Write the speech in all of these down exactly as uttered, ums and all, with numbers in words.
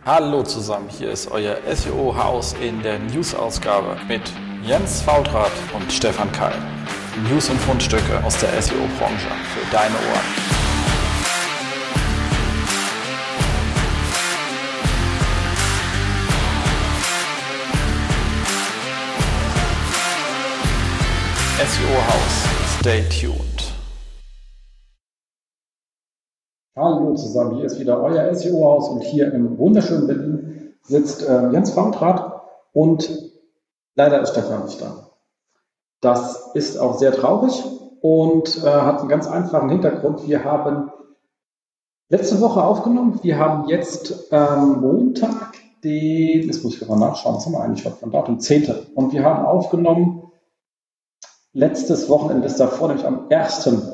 Hallo zusammen, hier ist euer S E O-Haus in der News-Ausgabe mit Jens Fautrat und Stefan Keil. News und Fundstücke aus der S E O-Branche für deine Ohren. S E O-Haus, stay tuned. Hallo zusammen, hier ist wieder euer S E O-Haus und hier im wunderschönen Berlin sitzt äh, Jens Fautrat und leider ist Stefan nicht da. Das ist auch sehr traurig und äh, hat einen ganz einfachen Hintergrund. Wir haben letzte Woche aufgenommen, wir haben jetzt ähm, Montag, den, das muss ich gerade nachschauen, was haben wir eigentlich heute von Datum, zehnten Und wir haben aufgenommen letztes Wochenende, das davor, nämlich am ersten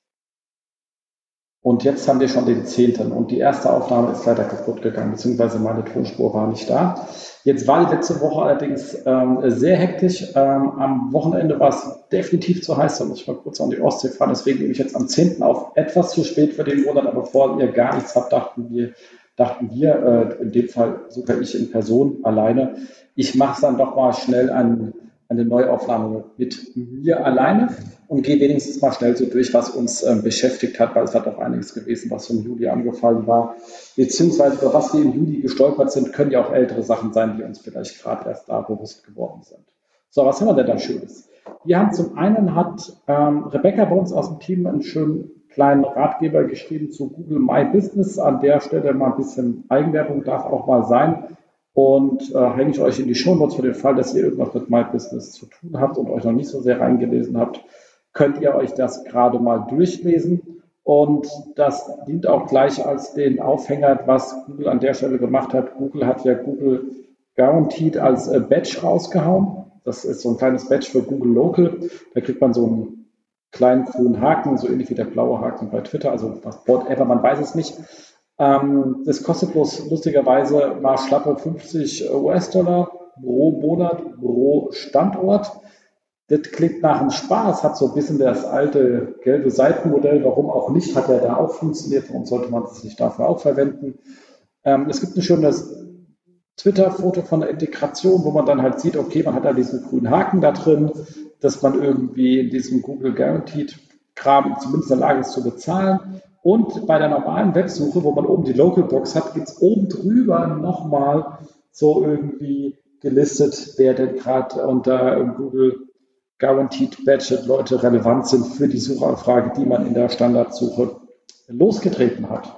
Und jetzt haben wir schon den zehnten Und die erste Aufnahme ist leider kaputt gegangen, beziehungsweise meine Tonspur war nicht da. Jetzt war die letzte Woche allerdings ähm, sehr hektisch. Ähm, am Wochenende war es definitiv zu heiß, da muss ich mal kurz an die Ostsee fahren. Deswegen nehme ich jetzt am zehnten auf. Etwas zu spät für den Monat, aber bevor ihr gar nichts habt, dachten wir, dachten wir äh, in dem Fall sogar ich in Person alleine, ich mache es dann doch mal schnell an eine Neuaufnahme mit mir alleine und gehe wenigstens mal schnell so durch, was uns ähm, beschäftigt hat, weil es hat doch einiges gewesen, was im Juli angefallen war, beziehungsweise über was wir im Juli gestolpert sind, können ja auch ältere Sachen sein, die uns vielleicht gerade erst da bewusst geworden sind. So, was haben wir denn da Schönes? Wir haben zum einen, hat ähm, Rebecca bei uns aus dem Team einen schönen kleinen Ratgeber geschrieben zu Google My Business. An der Stelle mal ein bisschen Eigenwerbung darf auch mal sein. Und äh, hänge ich euch in die Shownotes für den Fall, dass ihr irgendwas mit My Business zu tun habt und euch noch nicht so sehr reingelesen habt, könnt ihr euch das gerade mal durchlesen. Und das dient auch gleich als den Aufhänger, was Google an der Stelle gemacht hat. Google hat ja Google Guaranteed als äh, Badge rausgehauen. Das ist so ein kleines Badge für Google Local. Da kriegt man so einen kleinen grünen Haken, so ähnlich wie der blaue Haken bei Twitter, also whatever, man weiß es nicht. Das kostet bloß lustigerweise mal schlappe fünfzig US-Dollar pro Monat, pro Standort. Das klingt nach einem Spaß, hat so ein bisschen das alte gelbe Seitenmodell, warum auch nicht, hat ja da auch funktioniert, warum sollte man es nicht dafür auch verwenden. Es gibt ein schönes Twitter-Foto von der Integration, wo man dann halt sieht, okay, man hat da diesen grünen Haken da drin, dass man irgendwie in diesem Google Guaranteed-Kram zumindest in der Lage ist zu bezahlen. Und bei der normalen Websuche, wo man oben die Localbox hat, gibt es oben drüber nochmal so irgendwie gelistet, wer denn gerade unter Google Guaranteed Badge Leute relevant sind für die Suchanfrage, die man in der Standardsuche losgetreten hat.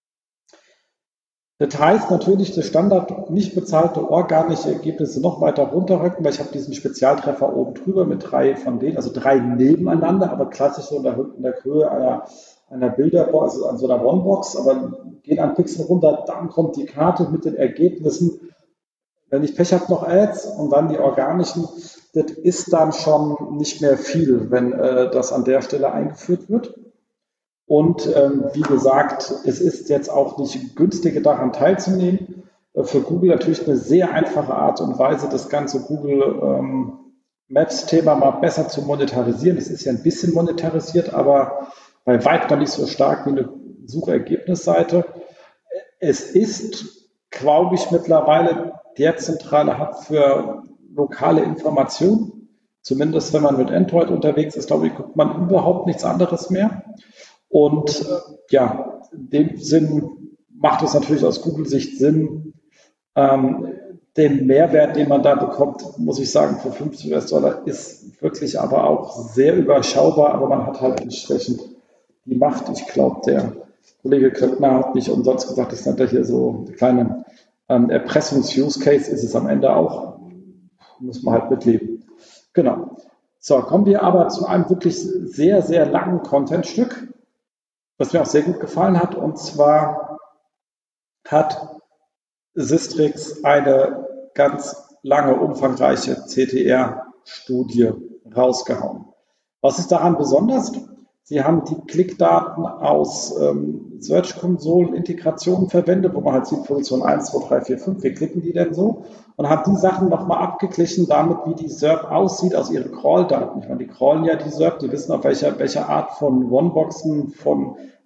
Das heißt natürlich, das Standard nicht bezahlte organische Ergebnisse noch weiter runterrücken, weil ich habe diesen Spezialtreffer oben drüber mit drei von denen, also drei nebeneinander, aber klassisch so in der, in der Höhe einer einer Bilderbox, also an so einer One-Box, aber geht ein Pixel runter, dann kommt die Karte mit den Ergebnissen. Wenn ich Pech habe, noch Ads und dann die organischen, das ist dann schon nicht mehr viel, wenn äh, das an der Stelle eingeführt wird. Und ähm, wie gesagt, es ist jetzt auch nicht günstiger daran teilzunehmen. Äh, für Google natürlich eine sehr einfache Art und Weise, das ganze Google ähm, Maps-Thema mal besser zu monetarisieren. Es ist ja ein bisschen monetarisiert, aber bei weitem noch nicht so stark wie eine Suchergebnisseite. Es ist, glaube ich, mittlerweile der zentrale Hub für lokale Informationen. Zumindest wenn man mit Android unterwegs ist, glaube ich, guckt man überhaupt nichts anderes mehr. Und äh, ja, in dem Sinn macht es natürlich aus Google-Sicht Sinn. Ähm, den Mehrwert, den man da bekommt, muss ich sagen, für fünfzig US-Dollar ist wirklich aber auch sehr überschaubar, aber man hat halt entsprechend die Macht. Ich glaube, der Kollege Klöckner hat nicht umsonst gesagt, das nennt er hier so eine kleine ähm, Erpressungs-Use-Case, ist es am Ende auch. Muss man halt mitleben. Genau. So, kommen wir aber zu einem wirklich sehr, sehr langen Content-Stück, was mir auch sehr gut gefallen hat. Und zwar hat Sistrix eine ganz lange, umfangreiche C T R-Studie rausgehauen. Was ist daran besonders? Sie haben die Klickdaten aus ähm, Search-Konsolen-Integrationen verwendet, wo man halt sieht, Position eins, zwei, drei, vier, fünf, wie klicken die denn so? Und haben die Sachen nochmal abgeglichen damit, wie die S E R P aussieht aus ihren Crawl-Daten. Ich meine, die crawlen ja die S E R P, die wissen, auf welcher, welcher Art von One-Boxen, von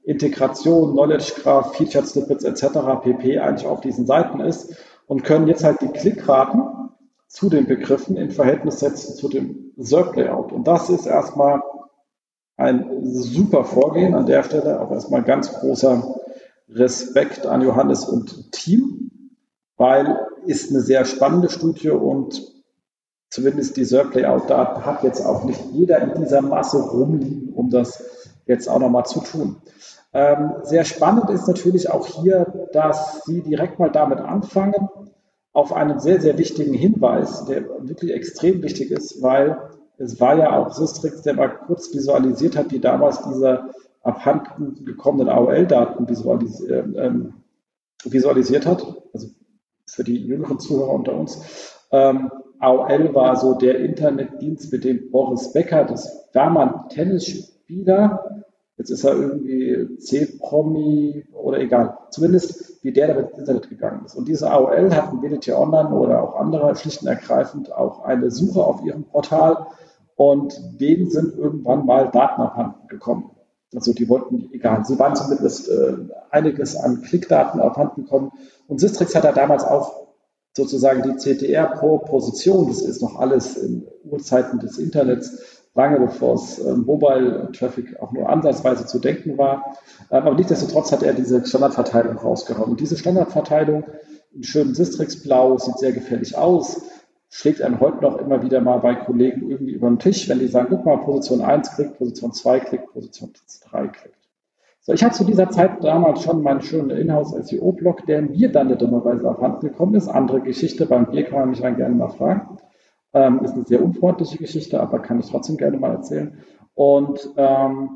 Integration, Knowledge Graph, Featured Snippets et cetera pp. Eigentlich auf diesen Seiten ist und können jetzt halt die Klickraten zu den Begriffen in Verhältnis setzen zu dem S E R P-Layout. Und das ist erstmal ein super Vorgehen. An der Stelle auch erstmal ganz großer Respekt an Johannes und Team, weil ist eine sehr spannende Studie und zumindest die S E R P-Layout-Daten hat jetzt auch nicht jeder in dieser Masse rumliegen, um das jetzt auch nochmal zu tun. Ähm, sehr spannend ist natürlich auch hier, dass Sie direkt mal damit anfangen, auf einen sehr, sehr wichtigen Hinweis, der wirklich extrem wichtig ist, weil es war ja auch Systrix, der mal kurz visualisiert hat, wie damals diese abhanden gekommenen A O L-Daten visualis ähm, visualisiert hat, also für die jüngeren Zuhörer unter uns. Ähm, A O L war so der Internetdienst, mit dem Boris Becker, das war mal ein Tennisspieler, jetzt ist er irgendwie C-Promi oder egal, zumindest wie der damit ins Internet gegangen ist. Und diese A O L hatten W D T Online oder auch andere schlicht und ergreifend auch eine Suche auf ihrem Portal und denen sind irgendwann mal Daten abhanden gekommen. Also die wollten, egal, sie waren zumindest äh, einiges an Klickdaten abhanden gekommen. Und Systrix hat da damals auch sozusagen die C T R pro Position, das ist noch alles in Urzeiten des Internets, lange bevor es äh, Mobile Traffic auch nur ansatzweise zu denken war. Ähm, aber nichtsdestotrotz hat er diese Standardverteilung rausgehauen. Und diese Standardverteilung in schönem Systrix-Blau sieht sehr gefällig aus, schlägt einem heute noch immer wieder mal bei Kollegen irgendwie über den Tisch, wenn die sagen, guck mal, Position eins klickt, Position zwei klickt, Position drei klickt. So, ich hatte zu dieser Zeit damals schon meinen schönen Inhouse-S E O-Blog, der mir dann nicht dummerweise abhanden gekommen ist. Andere Geschichte, beim Bier kann man mich dann gerne mal fragen. Ähm, ist eine sehr unfreundliche Geschichte, aber kann ich trotzdem gerne mal erzählen. Und ähm,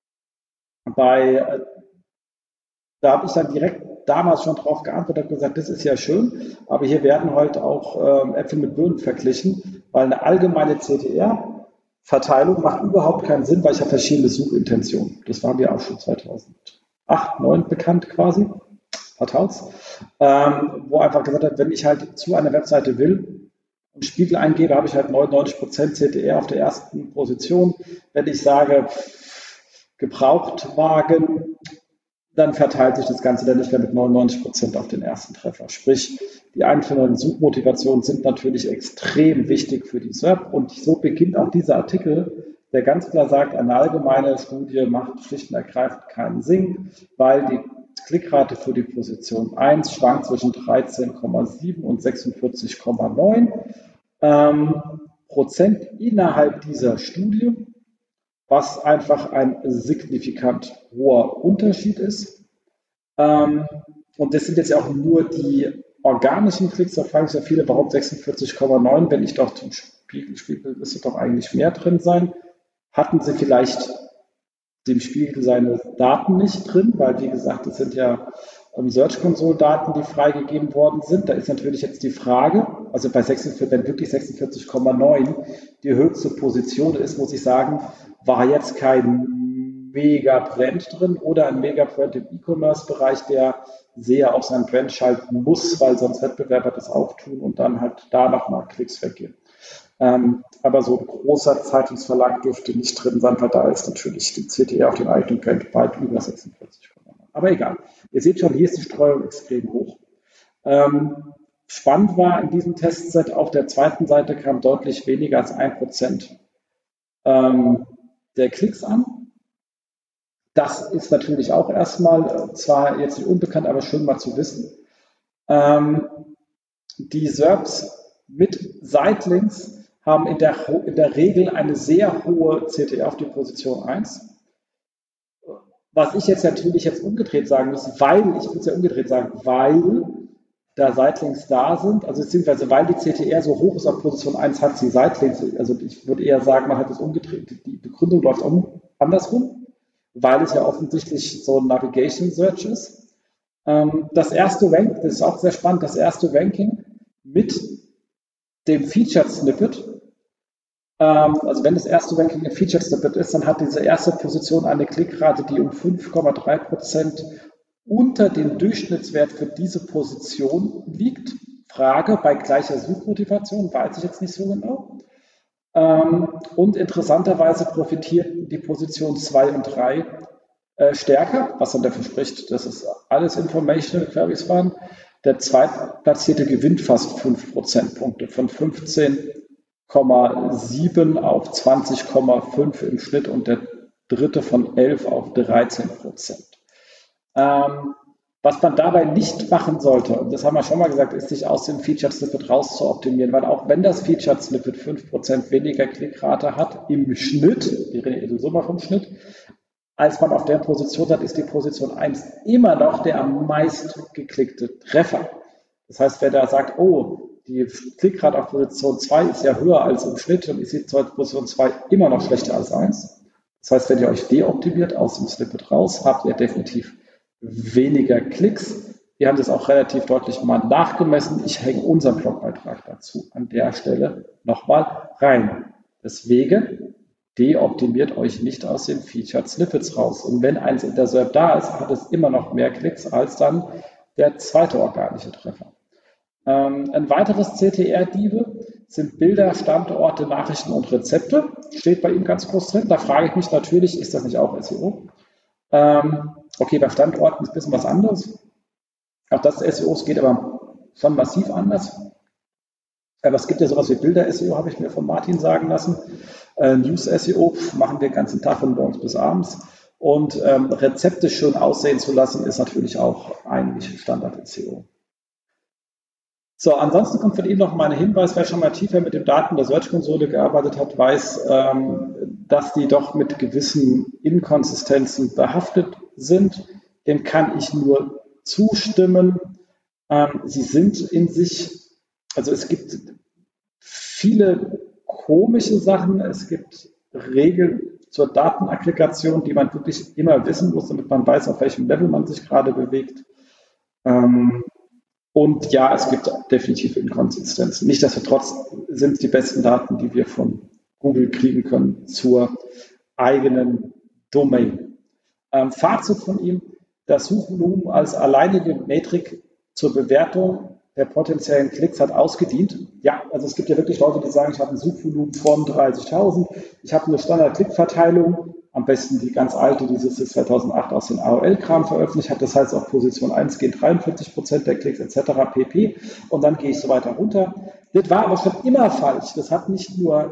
bei, äh, da habe ich dann direkt damals schon drauf geantwortet und gesagt, das ist ja schön, aber hier werden heute auch ähm, Äpfel mit Birnen verglichen, weil eine allgemeine C T R-Verteilung macht überhaupt keinen Sinn, weil ich habe verschiedene Suchintentionen. Das war mir auch schon zweitausendacht, zweitausendneun bekannt quasi, Vertaus, ähm, wo einfach gesagt hat, wenn ich halt zu einer Webseite will und Spiegel eingebe, habe ich halt neunundneunzig Prozent C T R auf der ersten Position. Wenn ich sage Gebrauchtwagen, dann verteilt sich das Ganze dann nicht mehr mit neunundneunzig Prozent auf den ersten Treffer. Sprich, die einzelnen Suchmotivationen sind natürlich extrem wichtig für die S E R P und so beginnt auch dieser Artikel, der ganz klar sagt, eine allgemeine Studie macht schlicht und ergreifend keinen Sinn, weil die Klickrate für die Position eins schwankt zwischen dreizehn Komma sieben und sechsundvierzig Komma neun ähm, Prozent innerhalb dieser Studie, was einfach ein signifikant hoher Unterschied ist. Ähm, und das sind jetzt ja auch nur die organischen Klicks, da fragen sich ja viele, warum sechsundvierzig Komma neun, wenn ich doch zum Spiegel spiegel, müsste doch eigentlich mehr drin sein. Hatten sie vielleicht dem Spiegel seine Daten nicht drin, weil wie gesagt, das sind ja ähm, Search Console Daten, die freigegeben worden sind. Da ist natürlich jetzt die Frage, also bei sechsundvierzig, wenn wirklich sechsundvierzig Komma neun die höchste Position ist, muss ich sagen, war jetzt kein Mega-Brand drin oder ein Mega-Brand im E-Commerce-Bereich, der sehr auf sein Brand schalten muss, weil sonst Wettbewerber das auch tun und dann halt da nochmal Klicks weggehen. Ähm, aber so ein großer Zeitungsverlag dürfte nicht drin sein, weil da ist natürlich die C T R auf den eigenen Brand weit über sechsundvierzig Komma neun. Aber egal. Ihr seht schon, hier ist die Streuung extrem hoch. Ähm, spannend war in diesem Testset, auf der zweiten Seite kam deutlich weniger als ein Prozent ähm, der Klicks an. Das ist natürlich auch erstmal, zwar jetzt nicht unbekannt, aber schön mal zu wissen. Ähm, die S E R Ps mit Sitelinks haben in der, in der Regel eine sehr hohe C T R auf die Position eins. Was ich jetzt natürlich jetzt umgedreht sagen muss, weil, ich will es ja umgedreht sagen, weil da Sitelinks da sind, also beziehungsweise weil die C T R so hoch ist auf Position eins, hat sie Sitelinks, also ich würde eher sagen, man hat es umgedreht, die Begründung läuft um, andersrum, weil es ja offensichtlich so ein Navigation Search ist. Das erste Rank, das ist auch sehr spannend, das erste Ranking mit dem Featured Snippet, also wenn das erste Ranking ein Featured Snippet ist, dann hat diese erste Position eine Klickrate, die um fünf Komma drei Prozent unter dem Durchschnittswert für diese Position liegt. Frage, bei gleicher Suchmotivation, weiß ich jetzt nicht so genau. Und interessanterweise profitierten die Position zwei und drei äh, stärker, was dann dafür spricht, dass es alles Informational Queries waren. Der Zweitplatzierte gewinnt fast fünf Prozentpunkte, von fünfzehn Komma sieben auf zwanzig Komma fünf im Schnitt und der Dritte von elf auf dreizehn Prozent. Ähm, was man dabei nicht machen sollte, und das haben wir schon mal gesagt, ist, sich aus dem Featured Snippet raus zu optimieren, weil auch wenn das Featured Snippet fünf Prozent weniger Klickrate hat im Schnitt, wir reden sowieso mal vom Schnitt, als man auf der Position hat, ist die Position eins immer noch der am meisten geklickte Treffer. Das heißt, wer da sagt, oh, die Klickrate auf Position zwei ist ja höher als im Schnitt, dann ist die Position zwei immer noch schlechter als eins. Das heißt, wenn ihr euch deoptimiert aus dem Snippet raus, habt ihr definitiv weniger Klicks. Wir haben das auch relativ deutlich mal nachgemessen. Ich hänge unseren Blogbeitrag dazu an der Stelle nochmal rein. Deswegen deoptimiert euch nicht aus den Featured Snippets raus. Und wenn eins in der S E R P da ist, hat es immer noch mehr Klicks als dann der zweite organische Treffer. Ähm, ein weiteres C T R-Diebe sind Bilder, Standorte, Nachrichten und Rezepte. Steht bei ihm ganz groß drin. Da frage ich mich natürlich, ist das nicht auch S E O? Ähm, okay, bei Standorten ist ein bisschen was anderes. Auch das S E O geht aber schon massiv anders. Aber es gibt ja sowas wie Bilder-S E O, habe ich mir von Martin sagen lassen. Äh, News-S E O machen wir den ganzen Tag von morgens bis abends. Und ähm, Rezepte schön aussehen zu lassen, ist natürlich auch eigentlich Standard-S E O. So, ansonsten kommt von ihm noch mal ein Hinweis, wer schon mal tiefer mit den Daten der Search-Konsole gearbeitet hat, weiß, ähm, dass die doch mit gewissen Inkonsistenzen behaftet sind. Dem kann ich nur zustimmen. Ähm, sie sind in sich, also es gibt viele komische Sachen, es gibt Regeln zur Datenaggregation, die man wirklich immer wissen muss, damit man weiß, auf welchem Level man sich gerade bewegt. Ähm, Und ja, es gibt definitiv Inkonsistenzen. Nichtsdestotrotz sind es die besten Daten, die wir von Google kriegen können zur eigenen Domain. Ähm, Fazit von ihm, das Suchvolumen als alleinige Metrik zur Bewertung der potenziellen Klicks hat ausgedient. Ja, also es gibt ja wirklich Leute, die sagen, ich habe ein Suchvolumen von dreißigtausend, ich habe eine Standard-Klickverteilung, am besten die ganz alte, die S I S zweitausendacht aus den A O L-Kram veröffentlicht hat. Das heißt, auf Position eins gehen dreiundvierzig Prozent der Klicks et cetera pp. Und dann gehe ich so weiter runter. Das war aber schon immer falsch. Das hat nicht nur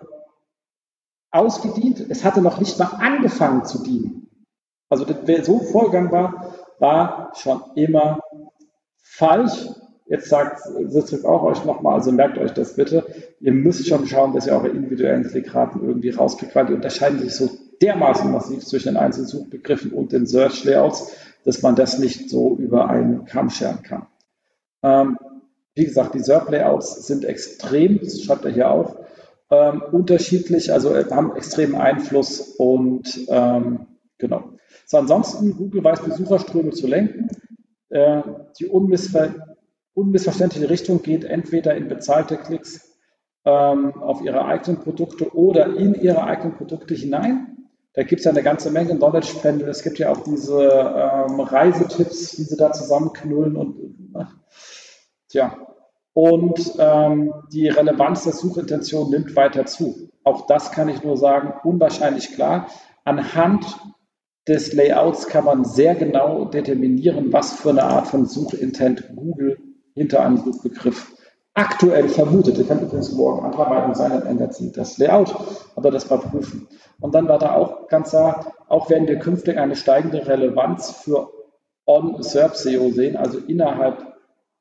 ausgedient, es hatte noch nicht mal angefangen zu dienen. Also das, wer so vorgegangen war, war schon immer falsch. Jetzt sagt Sistrix auch euch nochmal, also merkt euch das bitte. Ihr müsst schon schauen, dass ihr eure individuellen Klickraten irgendwie rauskriegt, weil die unterscheiden sich so dermaßen massiv zwischen den einzelnen Suchbegriffen und den Search-Layouts, dass man das nicht so über einen Kamm scheren kann. Ähm, wie gesagt, die S E R P-Layouts sind extrem, das schreibt er hier auch, ähm, unterschiedlich, also haben extremen Einfluss und ähm, genau. So, ansonsten, Google weiß Besucherströme zu lenken. Äh, die unmissver unmissverständliche Richtung geht entweder in bezahlte Klicks ähm, auf ihre eigenen Produkte oder in ihre eigenen Produkte hinein. Da gibt es ja eine ganze Menge Knowledge Panel. Es gibt ja auch diese ähm, Reisetipps, die sie da zusammenknüllen und ach, tja. Und ähm, die Relevanz der Suchintention nimmt weiter zu. Auch das kann ich nur sagen, unwahrscheinlich klar. Anhand des Layouts kann man sehr genau determinieren, was für eine Art von Suchintent Google hinter einem Suchbegriff aktuell vermutet. Ihr könnt übrigens morgen anderer Meinung sein, dann ändert sich das Layout, aber das mal prüfen. Und dann war da auch ganz klar, auch werden wir künftig eine steigende Relevanz für On-S E R P-S E O sehen, also innerhalb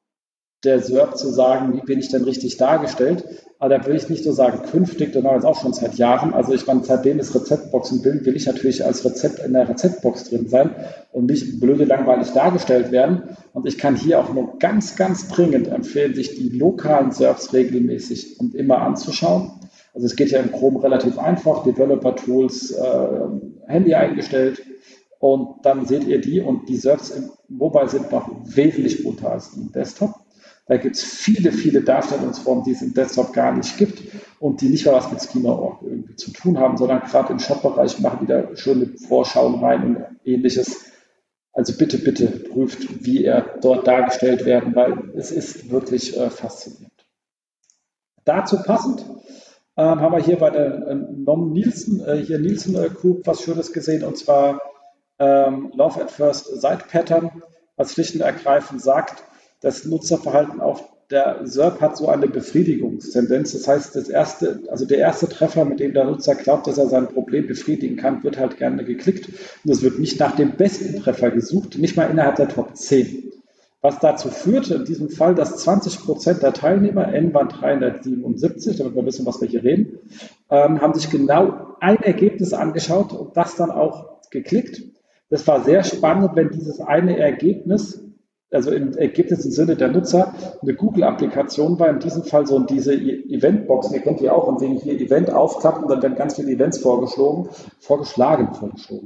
der S E R P zu sagen, wie bin ich denn richtig dargestellt. Aber da will ich nicht so sagen, künftig, das haben wir jetzt auch schon seit Jahren. Also ich meine, seitdem es Rezeptboxen bin, will ich natürlich als Rezept in der Rezeptbox drin sein und nicht blöde langweilig dargestellt werden. Und ich kann hier auch nur ganz, ganz dringend empfehlen, sich die lokalen S E R Ps regelmäßig und immer anzuschauen. Also es geht ja im Chrome relativ einfach, Developer-Tools, äh, Handy eingestellt und dann seht ihr die und die S E R Ps im Mobile sind noch wesentlich bunter als im Desktop. Da gibt es viele, viele Darstellungsformen, die es im Desktop gar nicht gibt und die nicht mal was mit Schema Punkt org irgendwie zu tun haben, sondern gerade im Shop-Bereich machen die da schöne Vorschauen rein und ähnliches. Also bitte, bitte prüft, wie er dort dargestellt werden, weil es ist wirklich äh, faszinierend. Dazu passend ähm, haben wir hier bei der äh, Nom Nielsen, äh, hier Nielsen äh, Group was Schönes gesehen, und zwar ähm, Love at First Sight Pattern, was schlicht und ergreifend sagt, das Nutzerverhalten auf der S E R P hat so eine Befriedigungstendenz. Das heißt, das erste, also der erste Treffer, mit dem der Nutzer glaubt, dass er sein Problem befriedigen kann, wird halt gerne geklickt. Und es wird nicht nach dem besten Treffer gesucht, nicht mal innerhalb der Top zehn. Was dazu führte, in diesem Fall, dass zwanzig Prozent der Teilnehmer, N waren dreihundertsiebenundsiebzig, damit wir wissen, was wir hier reden, ähm, haben sich genau ein Ergebnis angeschaut und das dann auch geklickt. Das war sehr spannend, wenn dieses eine Ergebnis, also im Ergebnis im Sinne der Nutzer, eine Google-Applikation war, in diesem Fall so diese Eventboxen, ihr kennt die auch, und wenn hier Event aufklappt und dann werden ganz viele Events vorgeschlagen, vorgeschlagen, vorgeschlagen.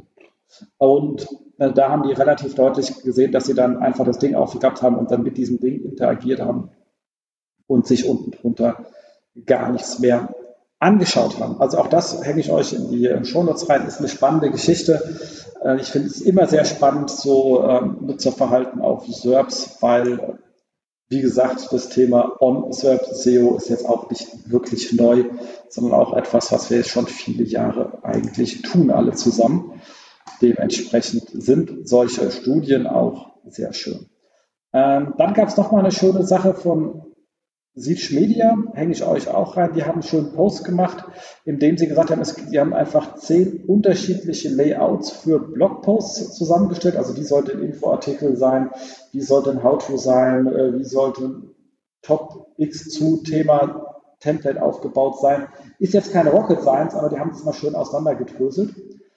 Und äh, da haben die relativ deutlich gesehen, dass sie dann einfach das Ding aufgeklappt haben und dann mit diesem Ding interagiert haben und sich unten drunter gar nichts mehr angeschaut haben. Also auch das hänge ich euch in die Shownotes rein, ist eine spannende Geschichte. Äh, ich finde es immer sehr spannend, so äh, Nutzerverhalten auf S E R Ps, weil, wie gesagt, das Thema On-S E R P S E O ist jetzt auch nicht wirklich neu, sondern auch etwas, was wir jetzt schon viele Jahre eigentlich tun, alle zusammen. Dementsprechend sind solche Studien auch sehr schön. Ähm, dann gab es noch mal eine schöne Sache von Siege Media, hänge ich euch auch rein. Die haben einen schönen Post gemacht, in dem sie gesagt haben, es, die haben einfach zehn unterschiedliche Layouts für Blogposts zusammengestellt. Also wie sollte ein Infoartikel sein, wie sollte ein How-To sein, äh, wie sollte ein Top X zu Thema Template aufgebaut sein. Ist jetzt keine Rocket Science, aber die haben es mal schön auseinandergedröselt.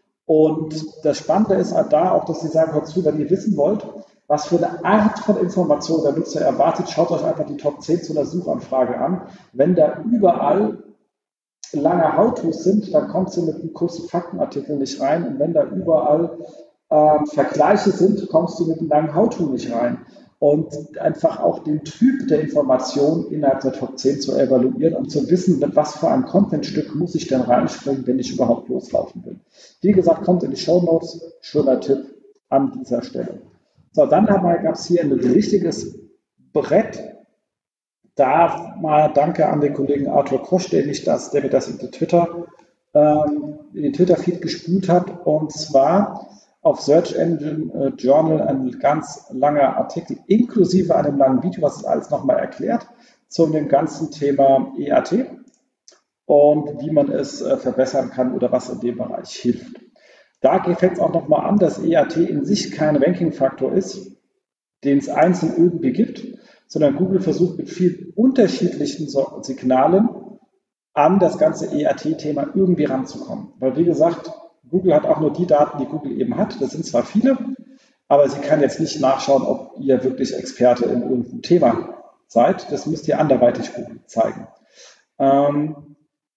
Und das Spannende ist halt da auch, dass sie sagen, hört zu, wenn ihr wissen wollt, was für eine Art von Information der Nutzer erwartet, schaut euch einfach die Top zehn zu einer Suchanfrage an. Wenn da überall lange How-Tos sind, dann kommt sie mit einem kurzen Faktenartikel nicht rein. Und wenn da überall äh, Vergleiche sind, kommst du mit einem langen How-To nicht rein. Und einfach auch den Typ der Information innerhalb der Top zehn zu evaluieren, um zu wissen, mit was für ein Contentstück muss ich denn reinspringen, wenn ich überhaupt loslaufen will. Wie gesagt, kommt in die Shownotes, schöner Tipp an dieser Stelle. So, dann gab es hier ein richtiges Brett. Da mal danke an den Kollegen Arthur Kosch, der, mich das, der mir das in den Twitter, ähm, in den Twitter-Feed gespült hat. Und zwar auf Search Engine Journal ein ganz langer Artikel, inklusive einem langen Video, was das alles nochmal erklärt, zu dem ganzen Thema E A T und wie man es äh, verbessern kann oder was in dem Bereich hilft. Da fängt es auch nochmal an, dass E A T in sich kein Ranking-Faktor ist, den es einzeln irgendwie gibt, sondern Google versucht mit vielen unterschiedlichen Signalen an das ganze E A T-Thema irgendwie ranzukommen. Weil wie gesagt, Google hat auch nur die Daten, die Google eben hat. Das sind zwar viele, aber sie kann jetzt nicht nachschauen, ob ihr wirklich Experte in irgendeinem Thema seid. Das müsst ihr anderweitig Google zeigen. Ähm,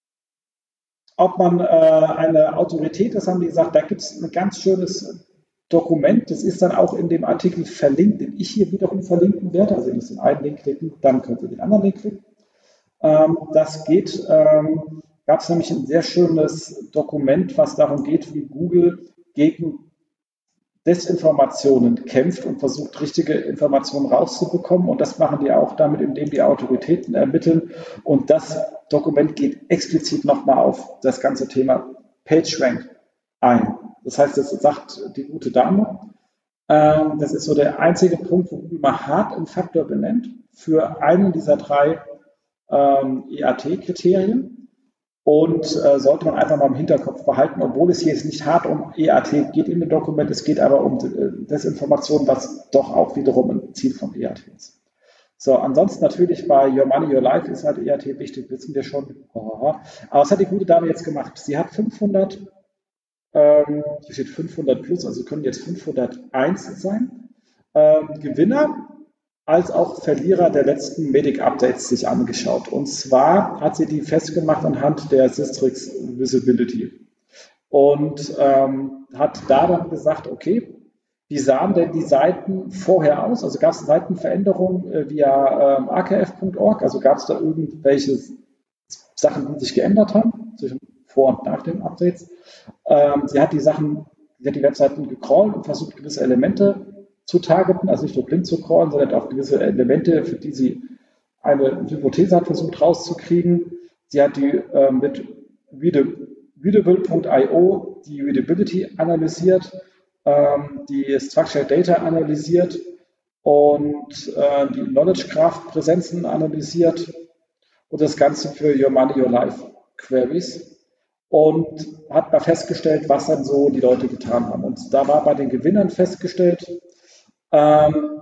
ob man äh, eine Autorität ist, haben die gesagt, da gibt es ein ganz schönes Dokument. Das ist dann auch in dem Artikel verlinkt, den ich hier wiederum verlinken werde. Also ihr müsst den einen Link klicken, dann könnt ihr den anderen Link klicken. Ähm, das geht... Ähm, gab es nämlich ein sehr schönes Dokument, was darum geht, wie Google gegen Desinformationen kämpft und versucht, richtige Informationen rauszubekommen. Und das machen die auch damit, indem die Autoritäten ermitteln. Und das Dokument geht explizit nochmal auf das ganze Thema PageRank ein. Das heißt, das sagt die gute Dame. Ähm, das ist so der einzige Punkt, wo Google mal hart einen Faktor benennt für einen dieser drei ähm, E A T-Kriterien. Und äh, sollte man einfach mal im Hinterkopf behalten, obwohl es hier jetzt nicht hart um E A T geht in dem Dokument, es geht aber um äh, Desinformation, was doch auch wiederum ein Ziel von E A T ist. So, ansonsten natürlich bei Your Money, Your Life ist halt E A T wichtig, wissen wir schon. Aber was hat die gute Dame jetzt gemacht? Sie hat fünfhundert, ähm, hier steht fünfhundert plus, also können jetzt fünfhunderteins sein, ähm, Gewinner als auch Verlierer der letzten Medic-Updates sich angeschaut. Und zwar hat sie die festgemacht anhand der Sistrix Visibility. Und ähm, hat da dann gesagt, okay, wie sahen denn die Seiten vorher aus? Also gab es Seitenveränderungen äh, via ähm, A K F Punkt org? Also gab es da irgendwelche Sachen, die sich geändert haben zwischen vor und nach den Updates? Ähm, sie hat die Sachen, sie hat die Webseiten gecrawlt und versucht, gewisse Elemente zu targeten, also nicht nur blind zu crawlen, sondern auch gewisse Elemente, für die sie eine Hypothese hat versucht rauszukriegen. Sie hat die äh, mit Readable Punkt i o die Readability analysiert ähm, die Structured Data analysiert und äh, die Knowledge Graph Präsenzen analysiert und das Ganze für Your Money, Your Life Queries und hat mal festgestellt, was dann so die Leute getan haben. Und da war bei den Gewinnern festgestellt, ähm,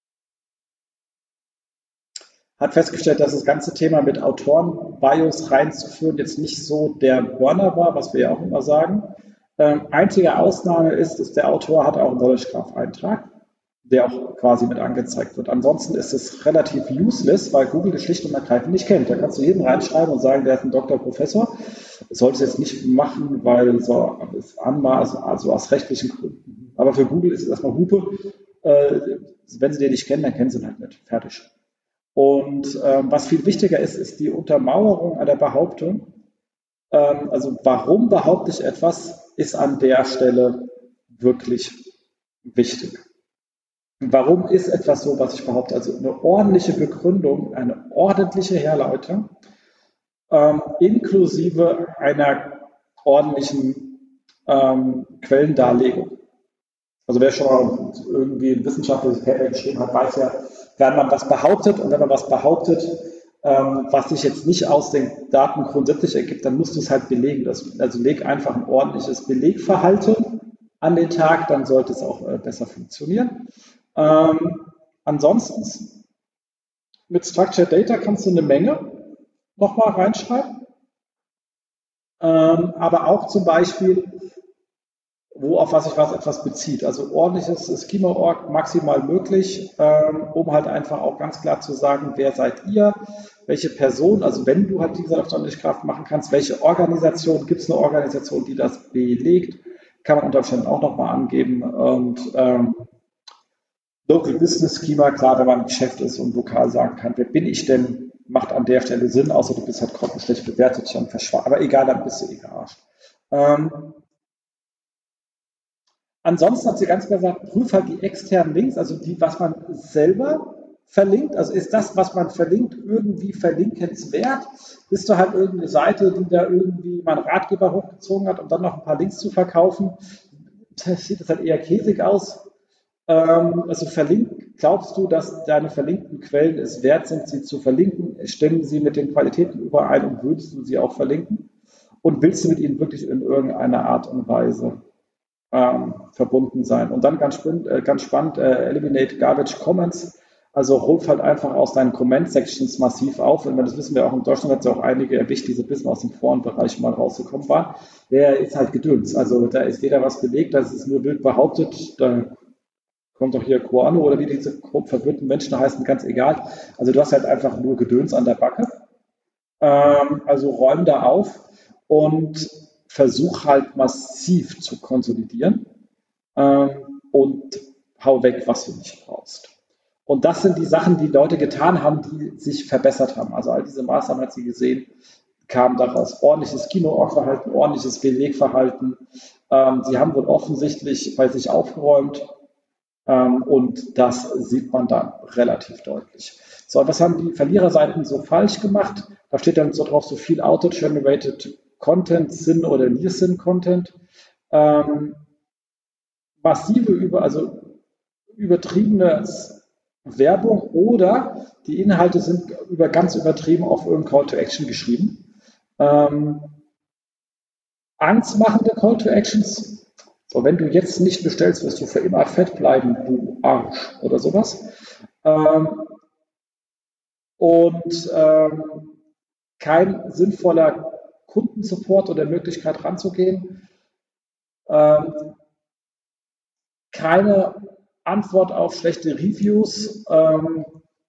hat festgestellt, dass das ganze Thema mit Autoren-Bios reinzuführen jetzt nicht so der Burner war, was wir ja auch immer sagen. Ähm, einzige Ausnahme ist, dass der Autor hat auch einen Knowledge Graph-Eintrag, der auch quasi mit angezeigt wird. Ansonsten ist es relativ useless, weil Google das schlicht und ergreifend nicht kennt. Da kannst du jeden reinschreiben und sagen, der ist ein Doktor, Professor. Das sollte es jetzt nicht machen, weil so ist anmaßen, also aus rechtlichen Gründen. Aber für Google ist es erstmal Hupe. Äh, wenn sie den nicht kennen, dann kennen sie ihn halt nicht. Fertig. Und ähm, was viel wichtiger ist, ist die Untermauerung einer Behauptung. Ähm, also warum behaupte ich etwas, ist an der Stelle wirklich wichtig. Warum ist etwas so, was ich behaupte? Also eine ordentliche Begründung, eine ordentliche Herleitung, ähm, inklusive einer ordentlichen ähm, Quellendarlegung. Also wer schon mal irgendwie ein wissenschaftliches Paper geschrieben hat, weiß ja, wenn man was behauptet und wenn man was behauptet, ähm, was sich jetzt nicht aus den Daten grundsätzlich ergibt, dann musst du es halt belegen. Das, also leg einfach ein ordentliches Belegverhalten an den Tag, dann sollte es auch äh, besser funktionieren. Ähm, ansonsten mit Structured Data kannst du eine Menge nochmal reinschreiben, ähm, aber auch zum Beispiel, wo auf was sich was etwas bezieht. Also ordentliches Schema-Org maximal möglich, ähm, um halt einfach auch ganz klar zu sagen, wer seid ihr, welche Person, also wenn du halt diese Selbstständigkeit machen kannst, welche Organisation, gibt es eine Organisation, die das belegt, kann man unter Umständen auch nochmal angeben und ähm, Local Business Schema, klar, wenn man im Geschäft ist und lokal sagen kann, wer bin ich denn, macht an der Stelle Sinn, außer du bist halt grottenschlecht bewertet und verschwunden. Aber egal, dann bist du eh gearscht. Ähm, ansonsten hat sie ganz klar gesagt, prüf halt die externen Links, also die, was man selber verlinkt. Also ist das, was man verlinkt, irgendwie verlinkenswert? Bist du halt irgendeine Seite, die da irgendwie mal einen Ratgeber hochgezogen hat, um dann noch ein paar Links zu verkaufen? Das sieht das halt eher käsig aus. Also verlinkt, glaubst du, dass deine verlinkten Quellen es wert sind, sie zu verlinken? Stimmen sie mit den Qualitäten überein und würdest du sie auch verlinken? Und willst du mit ihnen wirklich in irgendeiner Art und Weise ähm, verbunden sein? Und dann ganz spannend, äh, ganz spannend äh, eliminate garbage comments. Also ruf halt einfach aus deinen Comment-Sections massiv auf. Und das wissen wir auch, in Deutschland hat es ja auch einige erwischt, die so ein bisschen aus dem Forenbereich mal rausgekommen waren. Der ist halt Gedöns. Also da ist weder was belegt, das ist nur wild behauptet. Da kommt doch hier Quano oder wie diese grob verwirrten Menschen heißen, ganz egal. Also du hast halt einfach nur Gedöns an der Backe. Ähm, also räum da auf und versuch halt massiv zu konsolidieren ähm, und hau weg, was du nicht brauchst. Und das sind die Sachen, die Leute getan haben, die sich verbessert haben. Also all diese Maßnahmen hat sie gesehen, kam daraus ordentliches Kino-Verhalten, ordentliches Belegverhalten. Ähm, sie haben wohl offensichtlich bei sich aufgeräumt. Ähm, und das sieht man dann relativ deutlich. So, was haben die Verliererseiten so falsch gemacht? Da steht dann so drauf, so viel Auto-Generated Content, Sinn oder Near-Sinn-Content. Ähm, massive, über, also übertriebene Werbung oder die Inhalte sind über ganz übertrieben auf irgendein Call to Action geschrieben. Ähm, angstmachende Call to Actions. So, wenn du jetzt nicht bestellst, wirst du für immer fett bleiben, du Arsch oder sowas. Ähm, und ähm, kein sinnvoller Kundensupport oder Möglichkeit ranzugehen. Ähm, keine Antwort auf schlechte Reviews. Ähm,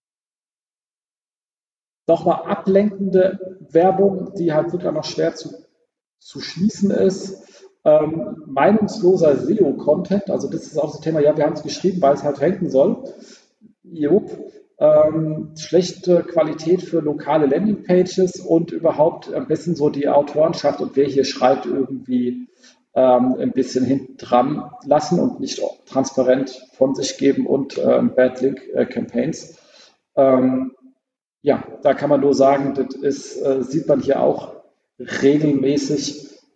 nochmal ablenkende Werbung, die halt wirklich noch schwer zu, zu schließen ist. Ähm, meinungsloser S E O-Content, also das ist auch so ein Thema, ja, wir haben es geschrieben, weil es halt ranken soll. Jupp. Ähm, schlechte Qualität für lokale Landingpages und überhaupt ein bisschen so die Autorenschaft und wer hier schreibt, irgendwie ähm, ein bisschen hinten dran lassen und nicht transparent von sich geben und ähm, Bad Link äh, Campaigns. Ähm, ja, da kann man nur sagen, das ist, äh, sieht man hier auch regelmäßig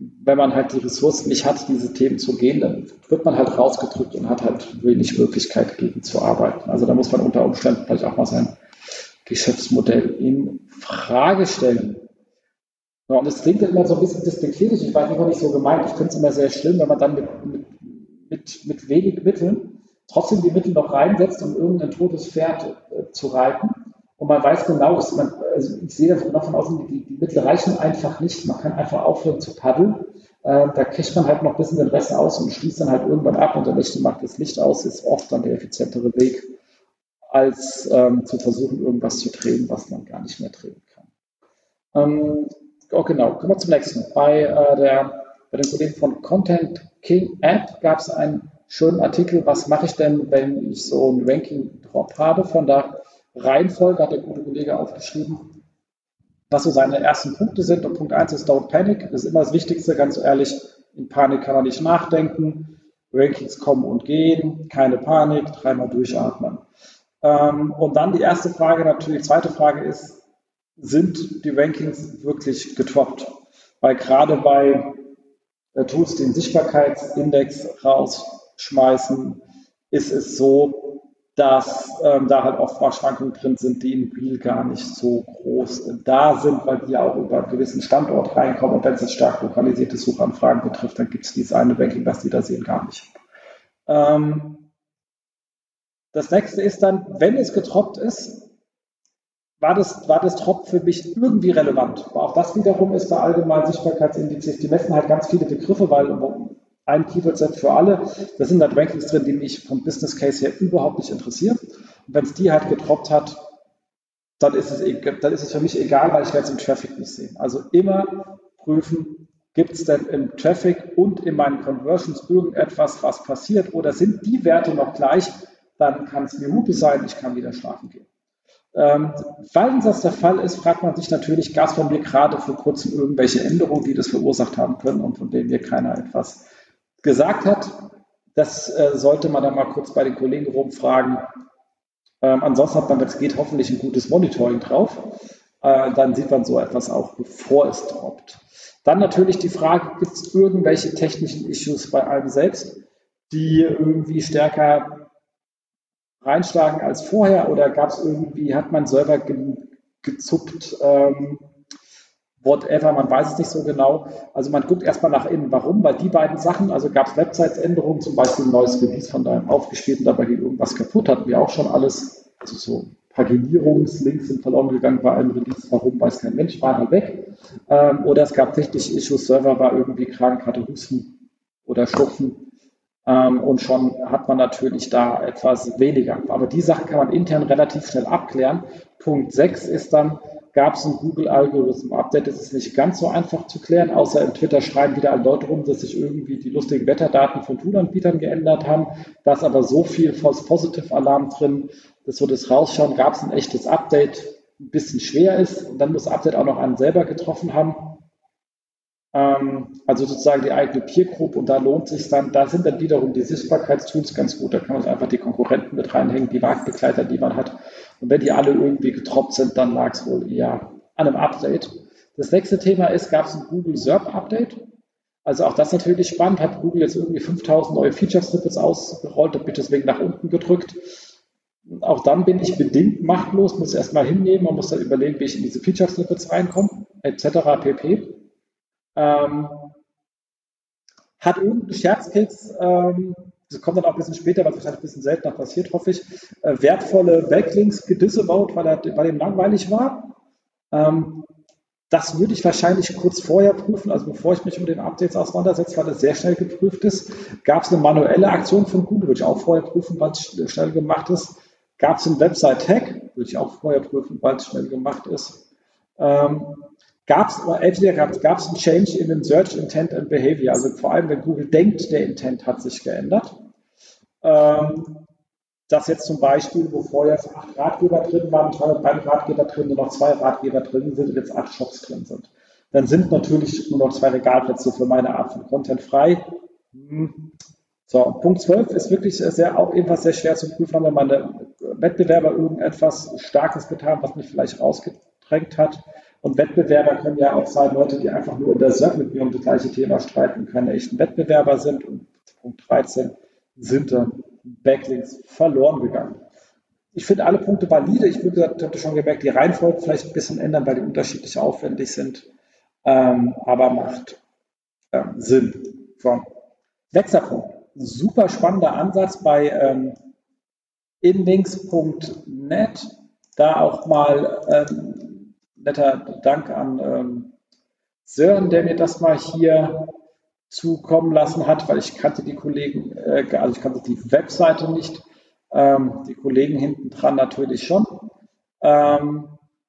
wenn man halt die Ressourcen nicht hat, diese Themen zu gehen, dann wird man halt rausgedrückt und hat halt wenig Möglichkeit, gegen zu arbeiten. Also da muss man unter Umständen vielleicht auch mal sein Geschäftsmodell in Frage stellen. Ja, und es klingt immer so ein bisschen despektierlich, ich weiß immer nicht so gemeint, ich finde es immer sehr schlimm, wenn man dann mit, mit, mit, mit wenig Mitteln trotzdem die Mittel noch reinsetzt, um irgendein totes Pferd äh, zu reiten. Und man weiß genau, dass man, also ich sehe das davon aus, die, die Mittel reichen einfach nicht. Man kann einfach aufhören zu paddeln. Äh, da kriegt man halt noch ein bisschen den Rest aus und schließt dann halt irgendwann ab und der Nächte macht das Licht aus, ist oft dann der effizientere Weg, als ähm, zu versuchen, irgendwas zu drehen, was man gar nicht mehr drehen kann. Ähm, oh, genau, kommen wir zum nächsten. Bei, äh, der, bei den Kollegen von Content King App gab es einen schönen Artikel, was mache ich denn, wenn ich so einen Ranking-Drop habe von der Reihenfolge, hat der gute Kollege aufgeschrieben, was so seine ersten Punkte sind. Und Punkt eins ist Don't Panic. Das ist immer das Wichtigste, ganz ehrlich. In Panik kann man nicht nachdenken. Rankings kommen und gehen. Keine Panik. Dreimal durchatmen. Ähm, und dann die erste Frage, natürlich, die zweite Frage ist, sind die Rankings wirklich getoppt? Weil gerade bei äh, Tools, die den Sichtbarkeitsindex rausschmeißen, ist es so, dass ähm, da halt oft mal Schwankungen drin sind, die im Real gar nicht so groß da sind, weil die ja auch über einen gewissen Standort reinkommen. Und wenn es jetzt stark lokalisierte Suchanfragen betrifft, dann gibt es dieses eine Ranking, das die da sehen, gar nicht. Ähm, das nächste ist dann, wenn es getroppt ist, war das, war das Drop für mich irgendwie relevant. Aber auch das wiederum ist bei allgemeinen Sichtbarkeitsindizes, die messen halt ganz viele Begriffe, weil ein Keyword-Set für alle, da sind halt Rankings drin, die mich vom Business Case her überhaupt nicht interessieren. Und wenn es die halt getroppt hat, dann ist, es, dann ist es für mich egal, weil ich werde es im Traffic nicht sehen. Also immer prüfen, gibt es denn im Traffic und in meinen Conversions irgendetwas, was passiert, oder sind die Werte noch gleich, dann kann es mir Hupe sein, ich kann wieder schlafen gehen. Ähm, falls das der Fall ist, fragt man sich natürlich, gab es bei mir gerade vor kurzem irgendwelche Änderungen, die das verursacht haben können und von denen mir keiner etwas gesagt hat. Das äh, sollte man dann mal kurz bei den Kollegen rumfragen. Ähm, ansonsten hat man, wenn es geht, hoffentlich ein gutes Monitoring drauf. Äh, dann sieht man so etwas auch, bevor es droppt. Dann natürlich die Frage, gibt es irgendwelche technischen Issues bei einem selbst, die irgendwie stärker reinschlagen als vorher, oder gab es irgendwie, hat mein Server ge gezuppt, ähm, whatever, man weiß es nicht so genau. Also man guckt erstmal nach innen. Warum? Weil die beiden Sachen, also gab es Websites-Änderungen, zum Beispiel ein neues Release von deinem aufgespielten, dabei ging irgendwas kaputt, hatten wir auch schon alles, also so Paginierungslinks sind verloren gegangen bei einem Release, warum, weiß kein Mensch, war halt weg. Ähm, oder es gab technische Issues, Server war irgendwie krank, hatte Husten oder Schnupfen. Ähm, und schon hat man natürlich da etwas weniger. Aber die Sachen kann man intern relativ schnell abklären. Punkt sechs ist dann, gab es ein Google-Algorithmen-Update? Das ist nicht ganz so einfach zu klären, außer im Twitter schreiben wieder alle Leute rum, dass sich irgendwie die lustigen Wetterdaten von Toolanbietern geändert haben. Da ist aber so viel False Positive Alarm drin, dass so das Rausschauen, gab es ein echtes Update, ein bisschen schwer ist. Und dann muss das Update auch noch einen selber getroffen haben. Also sozusagen die eigene Peer Group, und da lohnt sich dann, da sind dann wiederum die Sichtbarkeitstools ganz gut, da kann man einfach die Konkurrenten mit reinhängen, die Marktbegleiter, die man hat, und wenn die alle irgendwie getroppt sind, dann lag es wohl eher an einem Update. Das nächste Thema ist, gab es ein Google S E R P-Update? Also auch das natürlich spannend, hat Google jetzt irgendwie fünftausend neue Feature-Snippets ausgerollt, habe ich deswegen nach unten gedrückt. Auch dann bin ich bedingt machtlos, muss erstmal hinnehmen, man muss dann überlegen, wie ich in diese Feature-Snippets reinkomme, et cetera pp. Ähm, hat irgendein Scherzkeks, ähm, das kommt dann auch ein bisschen später, weil es wahrscheinlich ein bisschen seltener passiert, hoffe ich, äh, wertvolle Backlinks gedisavowed, weil er weil ihm langweilig war. Ähm, das würde ich wahrscheinlich kurz vorher prüfen, also bevor ich mich mit den Updates auseinandersetze, weil das sehr schnell geprüft ist. Gab es eine manuelle Aktion von Google, würde ich auch vorher prüfen, weil es schnell gemacht ist. Gab es einen Website-Hack, würde ich auch vorher prüfen, weil es schnell gemacht ist. Ähm, Gab es gab es einen Change in den Search Intent and Behavior, also vor allem, wenn Google denkt, der Intent hat sich geändert. Ähm, dass jetzt zum Beispiel, wo vorher acht Ratgeber drin waren, drei Ratgeber drin und noch zwei Ratgeber drin sind und jetzt acht Shops drin sind. Dann sind natürlich nur noch zwei Regalplätze für meine Art von Content frei. So, Punkt zwölf ist wirklich sehr, auch ebenfalls sehr schwer zu prüfen, wenn meine Wettbewerber irgendetwas Starkes getan, was mich vielleicht rausgedrängt gesprengt hat. Und Wettbewerber können ja auch sein, Leute, die einfach nur in der S E R P mit mir um das gleiche Thema streiten, keine echten Wettbewerber sind. Und Punkt dreizehn sind dann Backlinks verloren gegangen. Ich finde alle Punkte valide. Ich würde, hatte schon gemerkt, die Reihenfolge vielleicht ein bisschen ändern, weil die unterschiedlich aufwendig sind. Ähm, aber macht ähm, Sinn. So. Nächster Punkt. Super spannender Ansatz bei ähm, inlinks punkt net. Da auch mal ähm, netter Dank an ähm, Sören, der mir das mal hier zukommen lassen hat, weil ich kannte die Kollegen, äh, also ich kannte die Webseite nicht. Ähm, die Kollegen hinten dran natürlich schon. Ähm,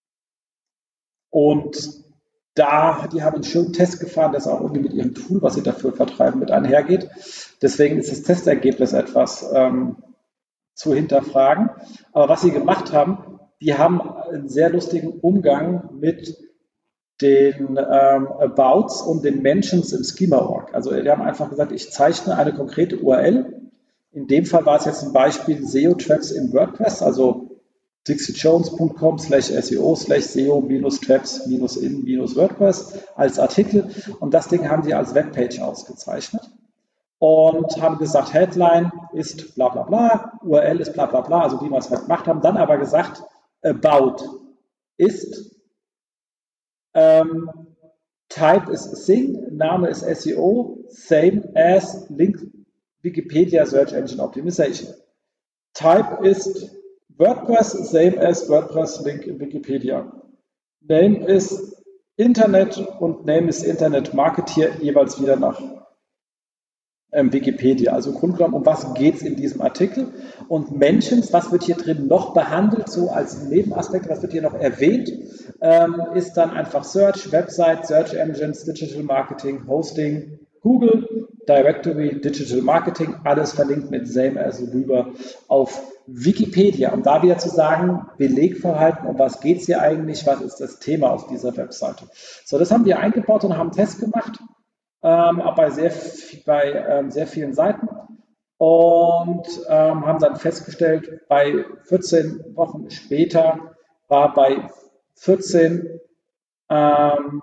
und da, die haben einen schönen Test gefahren, das auch irgendwie mit ihrem Tool, was sie dafür vertreiben, mit einhergeht. Deswegen ist das Testergebnis etwas ähm, zu hinterfragen. Aber was sie gemacht haben, die haben einen sehr lustigen Umgang mit den ähm, Abouts und den Mentions im Schema Punkt org. Also die haben einfach gesagt, ich zeichne eine konkrete U R L. In dem Fall war es jetzt ein Beispiel S E O-Traps in WordPress, also dixiejones punkt com slash SEO slash SEO minus Traps minus in minus WordPress als Artikel. Und das Ding haben die als Webpage ausgezeichnet und haben gesagt, Headline ist bla bla bla, U R L ist bla bla bla, also wie wir es halt gemacht haben. Dann aber gesagt, About ist, ähm, Type ist Thing, Name ist S E O, same as Link Wikipedia Search Engine Optimization. Type ist WordPress, same as WordPress Link in Wikipedia. Name ist Internet und Name ist Internet Marketeer, jeweils wieder nach ähm, Wikipedia. Also im Grunde genommen, um was geht es in diesem Artikel? Und Mentions, was wird hier drin noch behandelt, so als Nebenaspekt, was wird hier noch erwähnt, ähm, ist dann einfach Search, Website, Search Engines, Digital Marketing, Hosting, Google, Directory, Digital Marketing, alles verlinkt mit same as rüber auf Wikipedia. Um da wieder zu sagen, Belegverhalten, um was geht es hier eigentlich, was ist das Thema auf dieser Webseite. So, das haben wir eingebaut und haben einen Test gemacht, ähm, bei, sehr, bei ähm, sehr vielen Seiten und ähm, haben dann festgestellt, bei vierzehn Wochen später war bei vierzehn ähm,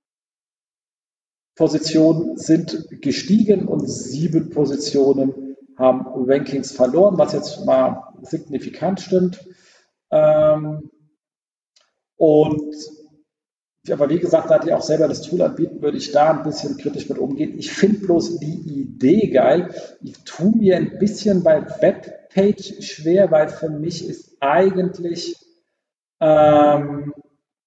Positionen sind gestiegen und sieben Positionen haben Rankings verloren, was jetzt mal signifikant stimmt. Ähm, und aber wie gesagt, da die auch selber das Tool anbieten, würde ich da ein bisschen kritisch mit umgehen. Ich finde bloß die Idee geil. Ich tue mir ein bisschen bei Webpage schwer, weil für mich ist eigentlich ähm,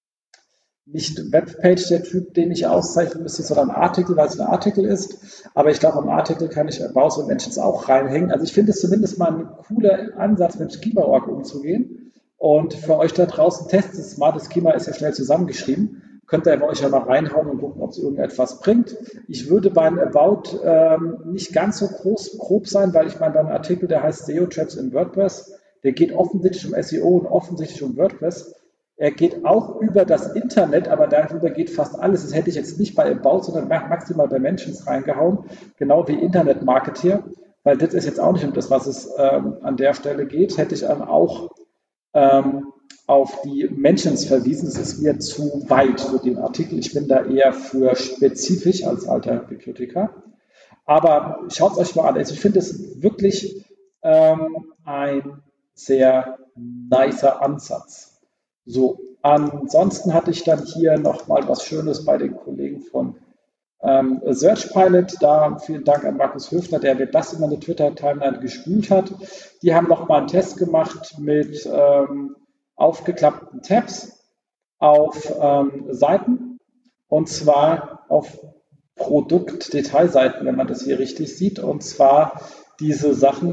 nicht Webpage der Typ, den ich auszeichnen müsste, sondern Artikel, weil es ein Artikel ist. Aber ich glaube, am Artikel kann ich Abouts und Mentions auch reinhängen. Also ich finde es zumindest mal ein cooler Ansatz, mit Schema Punkt org umzugehen. Und für euch da draußen, testet es mal. Das Schema ist ja schnell zusammengeschrieben. Könnt ihr bei euch ja mal reinhauen und gucken, ob es irgendetwas bringt. Ich würde beim About ähm, nicht ganz so groß, grob sein, weil ich meine, beim Artikel, der heißt S E O-Traps in WordPress, der geht offensichtlich um S E O und offensichtlich um WordPress. Er geht auch über das Internet, aber darüber geht fast alles. Das hätte ich jetzt nicht bei About, sondern maximal bei Mentions reingehauen, genau wie Internet-Marketeer, weil das ist jetzt auch nicht um das, was es ähm, an der Stelle geht, hätte ich dann auch ähm, auf die Mentions verwiesen. Das ist mir zu weit für den Artikel. Ich bin da eher für spezifisch als alter Bibliothekar. Aber schaut es euch mal an. Also ich finde es wirklich ähm, ein sehr nicer Ansatz. So, ansonsten hatte ich dann hier nochmal was Schönes bei den Kollegen von ähm, SearchPilot. Da vielen Dank an Markus Höfner, der mir das in meine Twitter-Timeline gespült hat. Die haben nochmal einen Test gemacht mit ähm, aufgeklappten Tabs auf ähm, Seiten und zwar auf Produktdetailseiten, wenn man das hier richtig sieht, und zwar diese Sachen,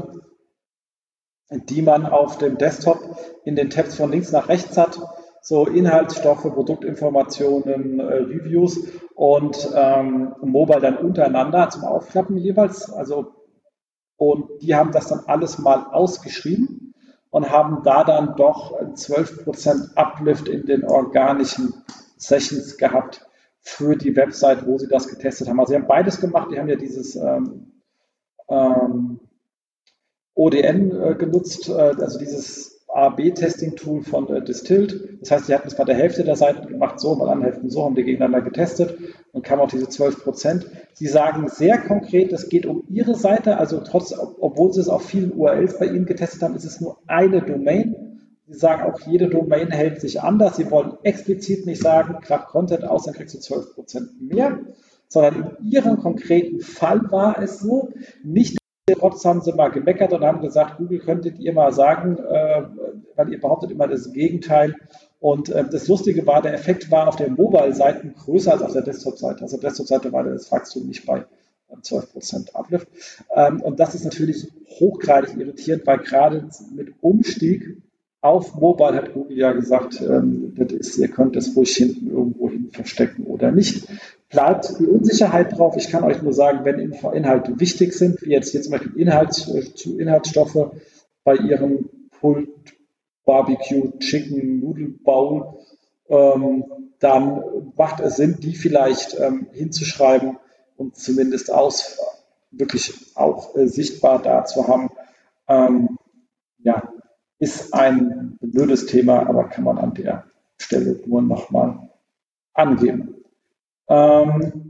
die man auf dem Desktop in den Tabs von links nach rechts hat, so Inhaltsstoffe, Produktinformationen, äh, Reviews und ähm, Mobile dann untereinander zum Aufklappen jeweils. Also, und die haben das dann alles mal ausgeschrieben und haben da dann doch zwölf Prozent Uplift in den organischen Sessions gehabt für die Website, wo sie das getestet haben. Also sie haben beides gemacht, die haben ja dieses ähm, ähm, O D N äh, genutzt, äh, also dieses A B Testing Tool von äh, Distilled. Das heißt, die hatten es bei der Hälfte der Seiten gemacht, so, bei der anderen Hälfte so, haben die gegeneinander getestet und kamen auf diese zwölf Prozent. Sie sagen sehr konkret, es geht um ihre Seite, also trotz, obwohl sie es auf vielen U R Ls bei ihnen getestet haben, ist es nur eine Domain. Sie sagen auch, jede Domain hält sich anders. Sie wollen explizit nicht sagen, klappt Content aus, dann kriegst du zwölf Prozent mehr, sondern in ihrem konkreten Fall war es so, nicht trotz haben sie mal gemeckert und haben gesagt, Google könntet ihr mal sagen, äh, weil ihr behauptet immer das Gegenteil. Und äh, das Lustige war, der Effekt war auf den Mobile-Seiten größer als auf der Desktop-Seite. Also auf der Desktop-Seite war das Wachstum nicht bei zwölf Prozent Uplift. Ähm, und das ist natürlich hochgradig irritierend, weil gerade mit Umstieg auf Mobile hat Google ja gesagt, ähm, das ist, ihr könnt es ruhig hinten irgendwo hin verstecken oder nicht. Bleibt die Unsicherheit drauf. Ich kann euch nur sagen, wenn Inhalte wichtig sind, wie jetzt hier zum Beispiel Inhalts, Inhaltsstoffe bei ihrem Pulled Barbecue Chicken Noodle Bowl, ähm, dann macht es Sinn, die vielleicht ähm, hinzuschreiben und zumindest aus, wirklich auch äh, sichtbar da zu haben. Ähm, ja, ist ein blödes Thema, aber kann man an der Stelle nur nochmal angeben. Ähm,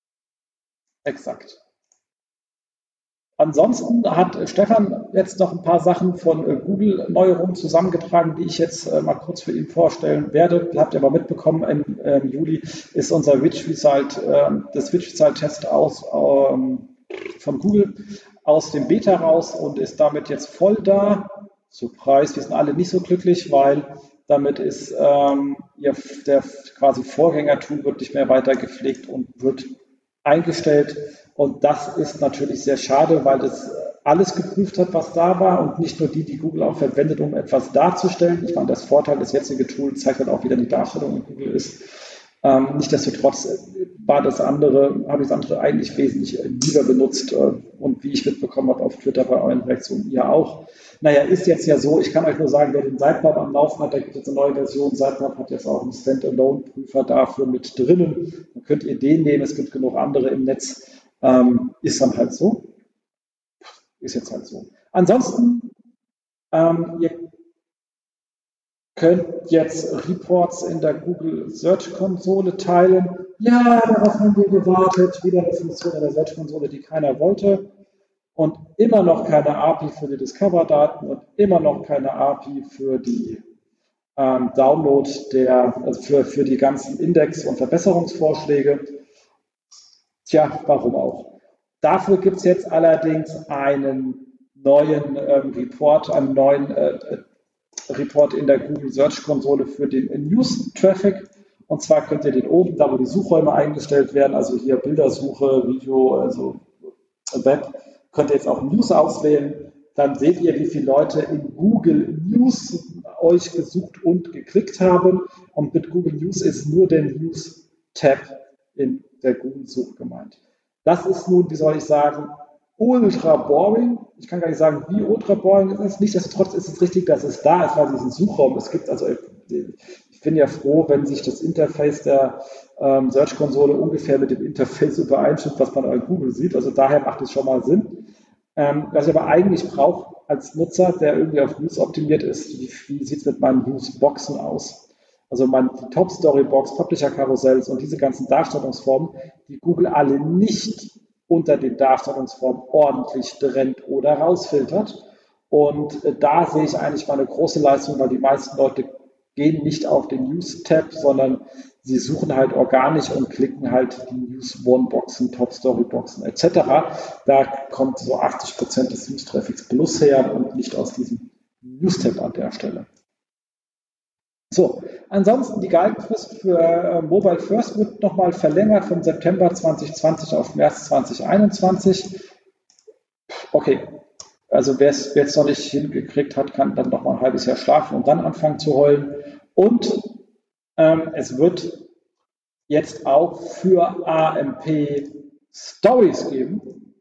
exakt. Ansonsten hat Stefan jetzt noch ein paar Sachen von äh, Google-Neuerungen zusammengetragen, die ich jetzt äh, mal kurz für ihn vorstellen werde. Habt ihr aber mitbekommen, im äh, Juli ist unser Witch Result, äh, das Witch Result Test aus, ähm, von Google aus dem Beta raus und ist damit jetzt voll da. Surprise, wir sind alle nicht so glücklich, weil damit ist ähm, ihr, der quasi Vorgänger-Tool wird nicht mehr weiter gepflegt und wird eingestellt. Und das ist natürlich sehr schade, weil das alles geprüft hat, was da war und nicht nur die, die Google auch verwendet, um etwas darzustellen. Ich meine, das Vorteil, das jetzige Tool zeigt halt auch wieder die Darstellung in Google ist. Ähm, Nichtsdestotrotz war das andere, habe ich das andere eigentlich wesentlich lieber benutzt äh, und wie ich mitbekommen habe auf Twitter bei euren Reaktionen, ihr auch. Naja, ist jetzt ja so, ich kann euch nur sagen, wer den Sitemap am Laufen hat, da gibt es jetzt eine neue Version. Sitemap hat jetzt auch einen Standalone-Prüfer dafür mit drinnen. Dann könnt ihr den nehmen, es gibt genug andere im Netz. Ähm, ist dann halt so. Ist jetzt halt so. Ansonsten, ähm, ihr könnt jetzt Reports in der Google Search Konsole teilen. Ja, darauf haben wir gewartet. Wieder eine Funktion in der Search Konsole, die keiner wollte. Und immer noch keine A P I für die Discover-Daten und immer noch keine A P I für die ähm, Download der, also für, für die ganzen Index- und Verbesserungsvorschläge. Tja, warum auch? Dafür gibt es jetzt allerdings einen neuen ähm, Report, einen neuen äh, Report in der Google Search Konsole für den News Traffic. Und zwar könnt ihr den oben, da wo die Suchräume eingestellt werden, also hier Bildersuche, Video, also Web, könnt ihr jetzt auch News auswählen. Dann seht ihr, wie viele Leute in Google News euch gesucht und geklickt haben. Und mit Google News ist nur der News-Tab in der Google-Suche gemeint. Das ist nun, wie soll ich sagen, ultra boring. Ich kann gar nicht sagen, wie ultra boring es ist. Nichtsdestotrotz ist es richtig, dass es da ist, weil es diesen Suchraum es gibt. Also ich bin ja froh, wenn sich das Interface der ähm, Search-Konsole ungefähr mit dem Interface übereinstimmt, was man bei Google sieht. Also daher macht es schon mal Sinn. Ähm, was ich aber eigentlich brauche als Nutzer, der irgendwie auf News optimiert ist, wie, wie sieht es mit meinen News-Boxen aus? Also mein Top-Story-Box, Publisher-Karussells und diese ganzen Darstellungsformen, die Google alle nicht unter den Darstellungsformen ordentlich trennt oder rausfiltert. Und äh, da sehe ich eigentlich mal eine große Leistung, weil die meisten Leute gehen nicht auf den News-Tab, sondern sie suchen halt organisch und klicken halt die News-One-Boxen, Top-Story-Boxen et cetera. Da kommt so achtzig Prozent des News-Traffics plus her und nicht aus diesem News-Tab an der Stelle. So, ansonsten die Galgenfrist für äh, Mobile First wird nochmal verlängert von September zwanzig zwanzig auf März zwanzig einundzwanzig. Okay, also wer es jetzt noch nicht hingekriegt hat, kann dann noch mal ein halbes Jahr schlafen und dann anfangen zu heulen. Und ähm, es wird jetzt auch für A M P Stories geben.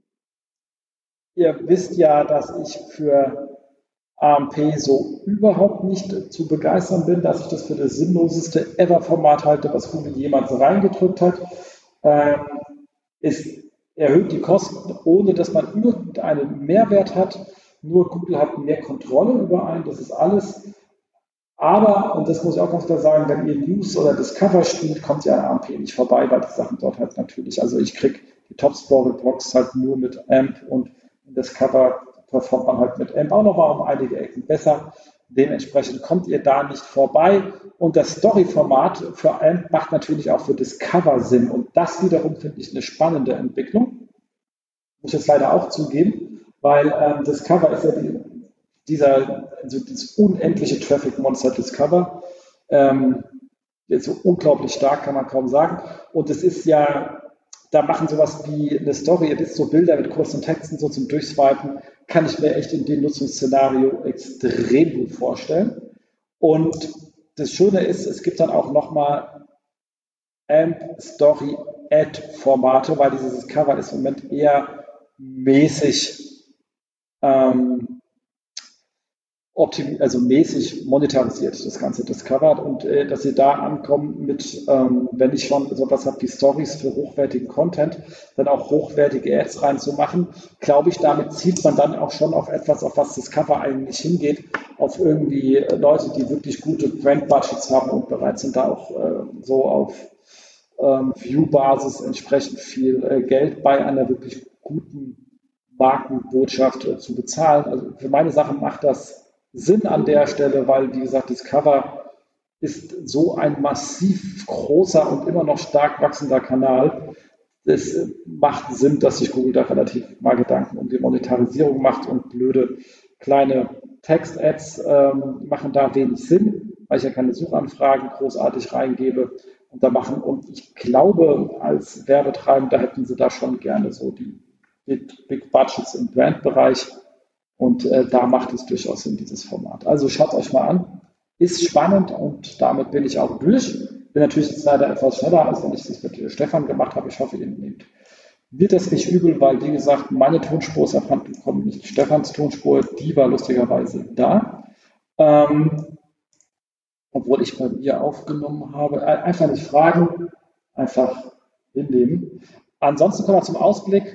Ihr wisst ja, dass ich für A M P so überhaupt nicht zu begeistern bin, dass ich das für das sinnloseste Ever-Format halte, was Google jemals reingedrückt hat. Ähm, es erhöht die Kosten, ohne dass man irgendeinen Mehrwert hat. Nur Google hat mehr Kontrolle über einen, das ist alles. Aber, und das muss ich auch ganz klar sagen, wenn ihr News oder Discover spielt, kommt ihr an A M P nicht vorbei, weil die Sachen dort halt natürlich, also ich kriege die Top-Story-Box halt nur mit A M P und in Discover performt man halt mit A M P auch nochmal um einige Ecken besser. Dementsprechend kommt ihr da nicht vorbei. Und das Story-Format für A M P macht natürlich auch für Discover Sinn. Und das wiederum finde ich eine spannende Entwicklung. Muss ich jetzt leider auch zugeben, weil ähm, Discover ist ja die, dieser, also dieses unendliche Traffic-Monster Discover. Ähm, ist so unglaublich stark, kann man kaum sagen. Und es ist ja, da machen sowas wie eine Story, ihr wisst, so Bilder mit kurzen Texten so zum Durchswipen, kann ich mir echt in dem Nutzungsszenario extrem gut vorstellen. Und das Schöne ist, es gibt dann auch nochmal A M P Story Ad Formate, weil dieses Cover ist im Moment eher mäßig ähm, optimiert, also mäßig monetarisiert, das ganze Discovered, und äh, dass ihr da ankommen mit, ähm, wenn ich schon sowas habe wie Stories für hochwertigen Content, dann auch hochwertige Ads reinzumachen, glaube ich, damit zielt man dann auch schon auf etwas, auf was Discover eigentlich hingeht, auf irgendwie Leute, die wirklich gute Brand-Budgets haben und bereit sind, da auch äh, so auf ähm, View-Basis entsprechend viel äh, Geld bei einer wirklich guten Markenbotschaft äh, zu bezahlen. Also für meine Sachen macht das Sinn an der Stelle, weil, wie gesagt, Discover ist so ein massiv großer und immer noch stark wachsender Kanal. Es macht Sinn, dass sich Google da relativ mal Gedanken um die Monetarisierung macht, und blöde kleine Text-Ads ähm, machen da wenig Sinn, weil ich ja keine Suchanfragen großartig reingebe. Und da machen, und ich glaube, als Werbetreibender hätten sie da schon gerne so die Big, Big Budgets im Brandbereich. Und äh, da macht es durchaus Sinn, dieses Format. Also schaut euch mal an. Ist spannend, und damit bin ich auch durch. Bin natürlich jetzt leider etwas schneller, als wenn ich das mit Stefan gemacht habe. Ich hoffe, ihr nehmt wird das nicht übel, weil, wie gesagt, meine Tonspur ist abhanden gekommen, nicht Stefans Tonspur. Die war lustigerweise da. Ähm, obwohl ich bei mir aufgenommen habe. Einfach nicht fragen, einfach hinnehmen. Ansonsten kommen wir zum Ausblick.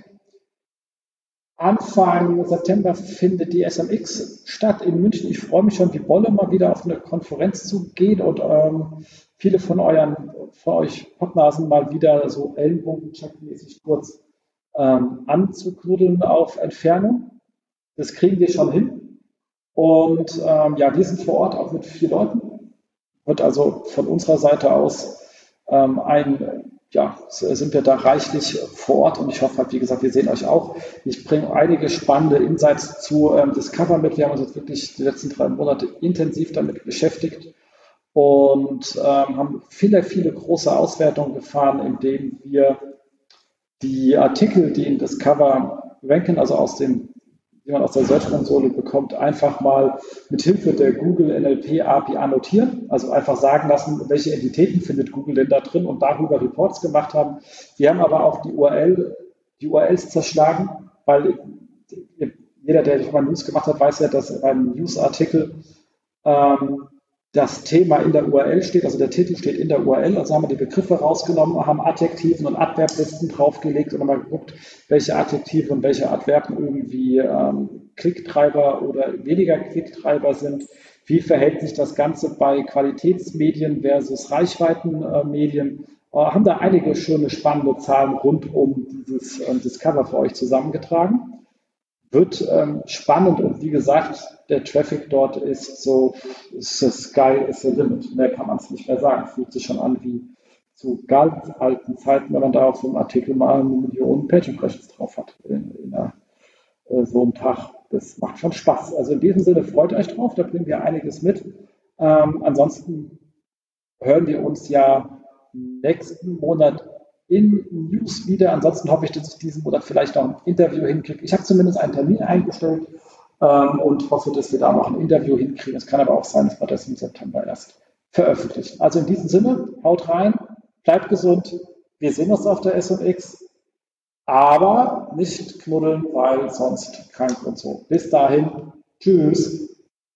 Anfang September findet die S M X statt in München. Ich freue mich schon wie Bolle, mal wieder auf eine Konferenz zu gehen und ähm, viele von euren, von euch Podnasen mal wieder so Ellenbogen-checkmäßig kurz ähm, anzuknuddeln auf Entfernung. Das kriegen wir schon hin. Und ähm, ja, wir sind vor Ort auch mit vier Leuten. Wird also von unserer Seite aus ähm, ein ja, sind wir da reichlich vor Ort, und ich hoffe halt, wie gesagt, wir sehen euch auch. Ich bringe einige spannende Insights zu ähm, Discover mit. Wir haben uns jetzt wirklich die letzten drei Monate intensiv damit beschäftigt und ähm, haben viele, viele große Auswertungen gefahren, indem wir die Artikel, die in Discover ranken, also aus dem, die man aus der Search-Konsole bekommt, einfach mal mit Hilfe der Google N L P A P I annotieren, also einfach sagen lassen, welche Entitäten findet Google denn da drin, und darüber Reports gemacht haben. Wir haben aber auch die U R L, die U R Ls zerschlagen, weil jeder, der schon mal News gemacht hat, weiß ja, dass beim News-Artikel ähm, das Thema in der U R L steht, also der Titel steht in der U R L, also haben wir die Begriffe rausgenommen, haben Adjektiven und Adverblisten draufgelegt und mal geguckt, welche Adjektive und welche Adverben irgendwie ähm, Klicktreiber oder weniger Klicktreiber sind. Wie verhält sich das Ganze bei Qualitätsmedien versus Reichweitenmedien? Äh, haben da einige schöne, spannende Zahlen rund um dieses äh, Discover für euch zusammengetragen. Wird ähm, spannend, und wie gesagt, der Traffic dort ist so, ist the sky is the limit. Mehr kann man es nicht mehr sagen. Fühlt sich schon an wie zu ganz alten Zeiten, wenn man da auf so einem Artikel mal eine Million Page Impressions drauf hat in, in einer, äh, so einem Tag. Das macht schon Spaß. Also in diesem Sinne, freut euch drauf, da bringen wir einiges mit. Ähm, ansonsten hören wir uns ja nächsten Monat in News wieder. Ansonsten hoffe ich, dass ich diesen Monat vielleicht noch ein Interview hinkriege. Ich habe zumindest einen Termin eingestellt ähm, und hoffe, dass wir da noch ein Interview hinkriegen. Es kann aber auch sein, dass wir das im September erst veröffentlichen. Also in diesem Sinne, haut rein, bleibt gesund. Wir sehen uns auf der S M X, aber nicht knuddeln, weil sonst kein Grund so. Bis dahin, tschüss.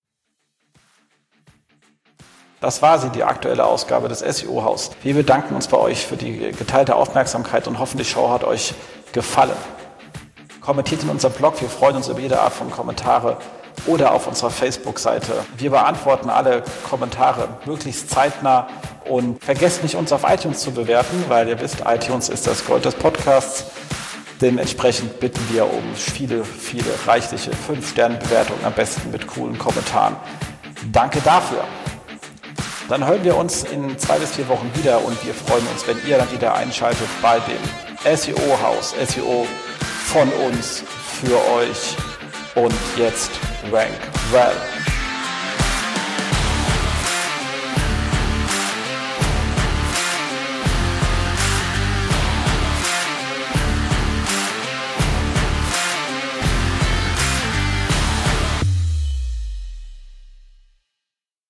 Das war sie, die aktuelle Ausgabe des S E O-Haus. Wir bedanken uns bei euch für die geteilte Aufmerksamkeit und hoffen, die Show hat euch gefallen. Kommentiert in unserem Blog, wir freuen uns über jede Art von Kommentare oder auf unserer Facebook-Seite. Wir beantworten alle Kommentare möglichst zeitnah und vergesst nicht, uns auf iTunes zu bewerten, weil ihr wisst, iTunes ist das Gold des Podcasts. Dementsprechend bitten wir um viele, viele reichliche fünf Sterne Bewertungen, am besten mit coolen Kommentaren. Danke dafür. Dann hören wir uns in zwei bis vier Wochen wieder und wir freuen uns, wenn ihr dann wieder einschaltet bei dem S E O-Haus, S E O von uns, für euch. Und jetzt Rank Well.